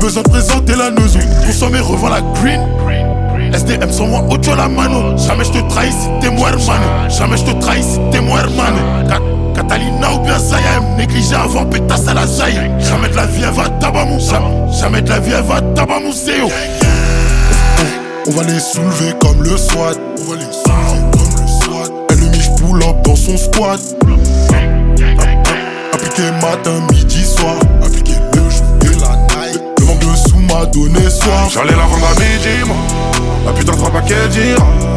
besoin de présenter la neuzo. Consomme et revends la green. SDM sans moi, ocho la mano. Jamais je te trahis si t'es moi hermano. Jamais je te trahis si t'es moi hermano. Catalina ou bien Zaya, négligé avant pétasse à la Zaya. Jamais de la vie elle va tabamou. Jamais de la vie elle va tabamou. On va les soulever comme le SWAT. On va les soulever comme le SWAT. Elle le miche pull up dans son squat. Appliqué matin, midi, soir. Appliqué le jour et la night. Le manque de sous m'a donné soir. J'allais la vendre à midi, moi. La putain de frappe à quel dira.